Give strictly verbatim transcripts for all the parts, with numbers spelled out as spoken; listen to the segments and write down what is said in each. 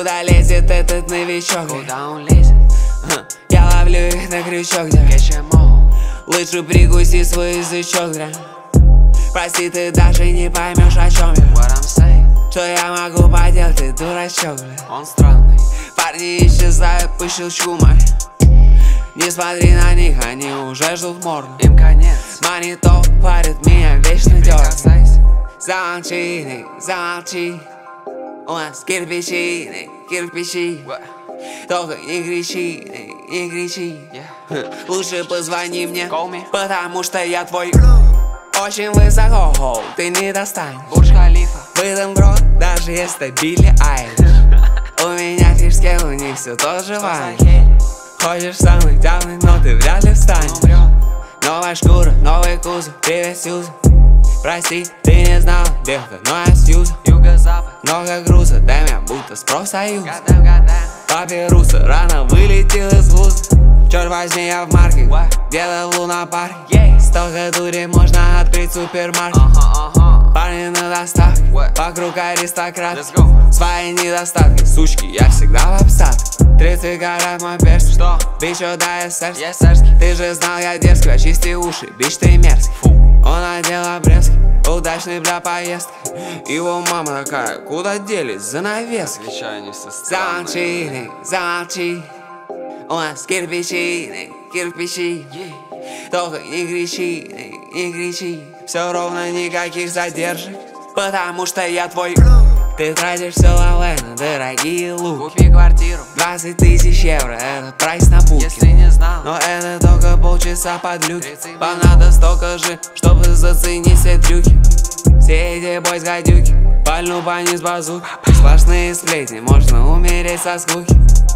Куда лезет этот новичок? Куда он лезет? Я ловлю их на крючок, да. Лучше прикуси свой язычок, да. Прости, ты даже не поймешь, о чем я. What I'm saying? Что я могу поделать, ты дурачок, бля. Он странный. Парни исчезают по щелчку, мать. Не смотри на них, они уже ждут морду. Им конец. Монитор парит меня, вечно дёргает. Прикасайся. Замолчи, не, замолчи. У нас кирпичи, не, кирпичи. What? Только не кричи, не, не кричи. Yeah. Лучше позвони мне, Call me. потому что я твой. Очень высоко, хоу, ты не достанешь. Бурдж Халифа. В этом грот, даже если Билли Айлиш. У меня фишки, у них все тот же вайб. Хочешь самый темный, но ты вряд ли встанешь. Новая шкура, новый кузов, привет, Сьюза. Прости, ты не знал, девка, но я Сьюза. Юго-запад. Много груза, дай меня будто с профсоюза. Гадам, гадам. Папируса рано вылетел из вуза. Черт возьми, я в марке, где-то в лунопарке. Yeah. Столько дури, можно открыть супермаркет. Ага, ага. Парни на доставке, What? вокруг аристократ. Let's go. Свои недостатки, сучки, я всегда в обстатке. тридцать карат мой перс. Что? Бич, да, я сэрский. Я сэрский. Ты же знал, я дерзкий, очисти уши, бич, ты мерзкий. Фу. Он одел обрезки, удачный для поездки. Его мама такая, куда делись занавески? Отвечаю не со Замолчи, не, замолчи. У нас кирпичи, не, кирпичи. Yeah. Только не кричи, не, не кричи. Все ровно, никаких задержек, потому что я твой. Ты тратишь все лаве на дорогие луки. Купи квартиру. Двадцать тысяч евро, это прайс на букет. Если не знал. Но это только полчаса под люки. тридцать Вам надо столько же, чтобы заценить все трюки. Все эти бойс гадюки, пальну по низ базуки. Сплошные сплетни, можно умереть со скуки.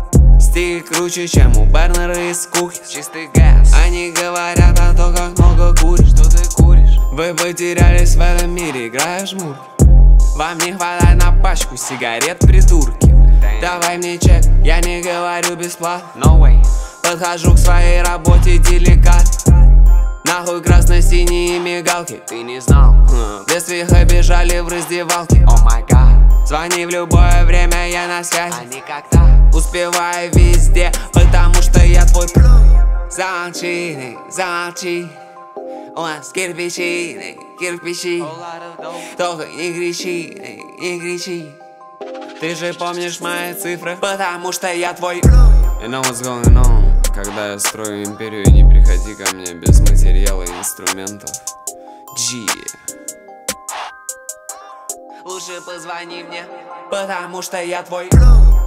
Стиль круче, чем у Бернера из кухни. Чистый газ. Они говорят о том, как много куришь. Что ты куришь? Вы потерялись в этом мире, играя в жмурки. Вам не хватает на пачку сигарет, придурки. Damn. Давай мне чек, я не говорю бесплатно. No way. Подхожу к своей работе деликатно. Нахуй красно-синие мигалки. Ты не знал. Без свиха бежали в раздевалке. О май гад. Звони в любое время, я на связи. А никогда. Успеваю везде, потому что я твой. Замолчи, не, замолчи. У нас кирпичи, не, кирпичи. Whole lot of dope. Только не кричи, не, не кричи. Ты же помнишь мои цифры, потому что я твой. You know what's going on? Когда я строю империю, не приходи ко мне без материала и инструментов. G. Лучше позвони мне, потому что я твой.